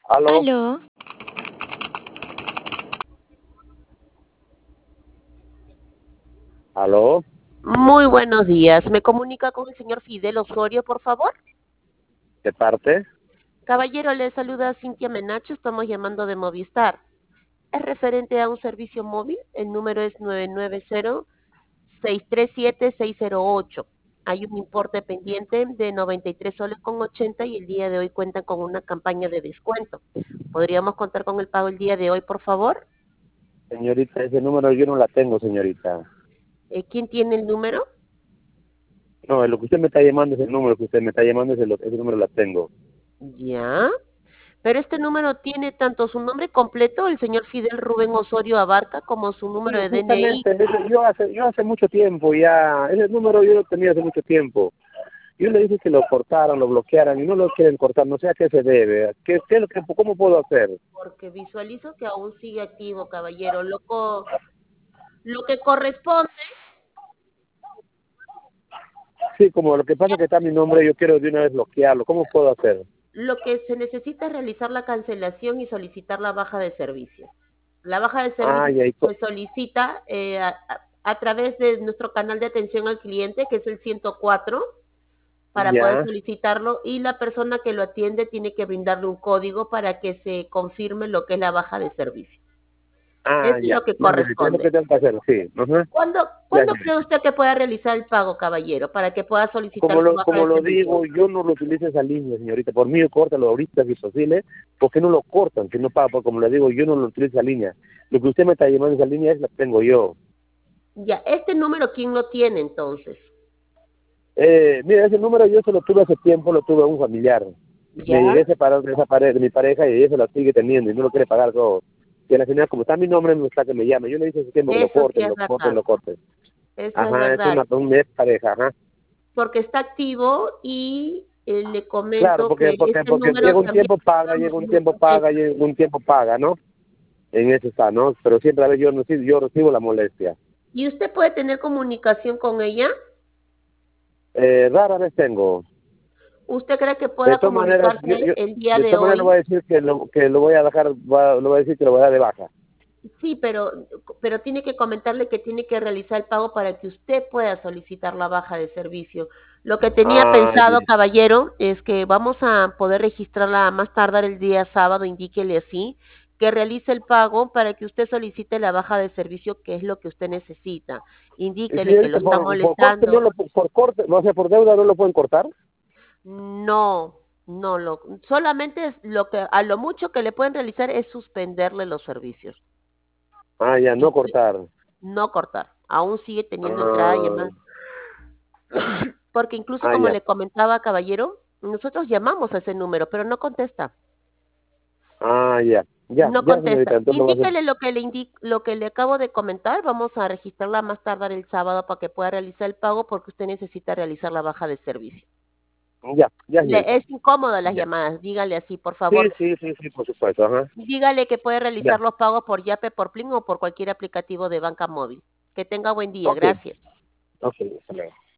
¿Aló? Aló, ¿Aló? Muy buenos días. ¿Me comunica con el señor Fidel Osorio, por favor? ¿De parte? Caballero, le saluda Cintia Menacho. Estamos llamando de Movistar. Es referente a un servicio móvil. El número es 990-637-608. Hay un importe pendiente de 93 soles con 80 y el día de hoy cuentan con una campaña de descuento. ¿Podríamos contar con el pago el día de hoy, por favor? Señorita, ese número yo no la tengo, señorita. ¿Quién tiene el número? No, lo que usted me está llamando es el número que usted me está llamando, ese número la tengo. Ya. Pero este número tiene tanto su nombre completo, el señor Fidel Rubén Osorio Abarca, como su Sí, número de DNI. justamente, yo hace mucho tiempo ya, ese número yo lo tenía hace mucho tiempo. Yo le dije que lo cortaran, lo bloquearan y no lo quieren cortar, no sé a qué se debe. ¿Qué es lo que, cómo puedo hacer? Porque visualizo que aún sigue activo, caballero. Lo que corresponde, Sí, como lo que pasa es que está mi nombre, yo quiero de una vez bloquearlo. ¿Cómo puedo hacer? lo que se necesita es realizar la cancelación y solicitar la baja de servicio. La baja de Ah, servicio y ahí, se solicita a través de nuestro canal de atención al cliente, que es el 104, para poder ya. solicitarlo, y la persona que lo atiende tiene que brindarle un código para que se confirme lo que es la baja de servicio. Ah, Eso es ya. lo que Ya, señorita, es lo que corresponde. tengo que hacer, sí. Ajá. Ya, ¿Cuándo cree usted que pueda realizar el pago, caballero, para que pueda solicitar como su lo baja como de lo servicio? digo, yo no lo utilizo esa línea, señorita. Por mí, córtalo ahorita si es posible. ¿Por qué no lo cortan? Que no paga, porque como le digo, yo no lo utilizo esa línea. Lo que usted me está llamando esa línea es la tengo yo. Ya, este número, ¿quién lo tiene entonces? Mira, ese número yo se lo tuve hace tiempo, lo tuve a un familiar. Me Ya, llegué a separar de esa de mi pareja y ella se la sigue teniendo y no lo quiere pagar todo. Y al final, como está mi nombre, no está que me llame. Yo le dije hace tiempo que lo eso sí corten, es lo corten, verdad. lo corten. Eso es Ajá, es verdad. una ex pareja, ajá. Porque está activo y le Claro, comento porque, que porque, este porque número llega un también tiempo paga, estamos llega un muy tiempo paga, molestos. llega un tiempo paga, ¿no? En eso está, ¿no? Pero siempre a veces yo recibo la molestia. ¿Y usted puede tener comunicación con ella? Rara vez tengo. ¿Usted cree que De pueda todas maneras, comunicarse el día de de todas maneras le voy hoy? a decir que lo voy a dejar, le voy a decir que lo voy a dar de baja. Sí, pero tiene que comentarle que tiene que realizar el pago para que usted pueda solicitar la baja de servicio. Lo que tenía Ah, pensado, ya. caballero, es que vamos a poder registrarla a más tardar el día sábado, indíquele así, que realice el pago para que usted solicite la baja de servicio, que es lo que usted necesita. Y Indíquele que lo señorita, está por corte, molestando. por corte, no sé, por deuda no lo pueden cortar. No, no, solamente es lo que, a lo mucho que le pueden realizar es suspenderle los servicios. Ah, ya, no Y cortar. no cortar. Aún sigue teniendo entrada de Ah, llamadas. Porque incluso ah, como ya. le comentaba, caballero, nosotros llamamos a ese número, pero no contesta. Ah, ya. Ya, No ya, señorita, contesta. entonces lo voy a hacer. Indíquele lo que le acabo de comentar. Vamos a registrarla más tardar el sábado para que pueda realizar el pago porque usted necesita realizar la baja de servicio. Ya, ya, señorita. Es incómodo las Ya. llamadas. Dígale así, por Sí, favor. sí, sí, sí, por supuesto, ajá. Dígale que puede Ya. realizar los pagos por Yape, por Plin o por cualquier aplicativo de banca móvil. Que tenga buen día. Ok, Gracias. ok, hasta luego.